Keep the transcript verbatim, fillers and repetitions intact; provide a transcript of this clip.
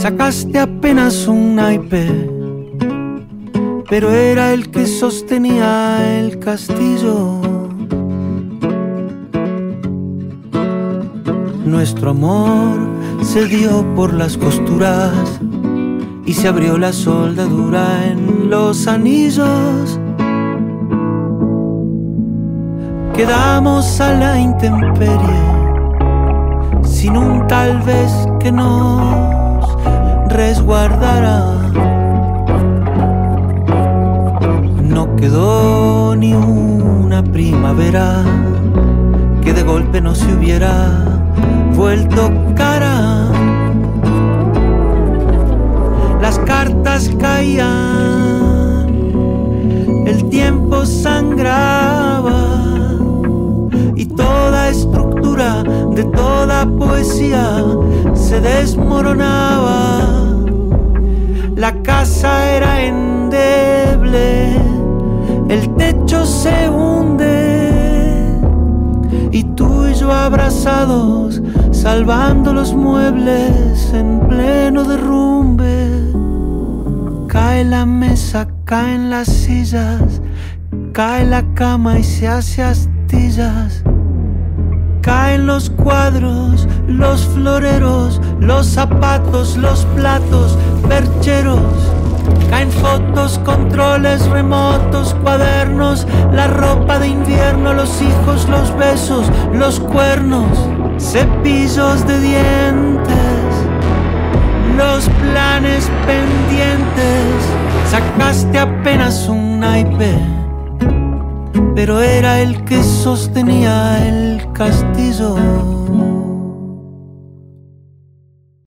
Sacaste apenas un naipe, pero era el que sostenía el castillo. Nuestro amor se dio por las costuras y se abrió la soldadura en los anillos. Quedamos a la intemperie, sin un tal vez que nos resguardara. No quedó ni una primavera que de golpe no se hubiera vuelto cara. Las cartas caían, el tiempo sangraba y toda estructura de toda poesía se desmoronaba. La casa era endeble, el techo se hunde y tú y yo abrazados salvando los muebles en pleno derrumbe. Cae la mesa, caen las sillas, cae la cama y se hace astillas. Caen los cuadros, los floreros, los zapatos, los platos, percheros. Caen fotos, controles remotos, cuadernos, la ropa de invierno, los hijos, los besos, los cuernos, cepillos de dientes, los planes pendientes. Sacaste apenas un naipe, pero era el que sostenía el castillo.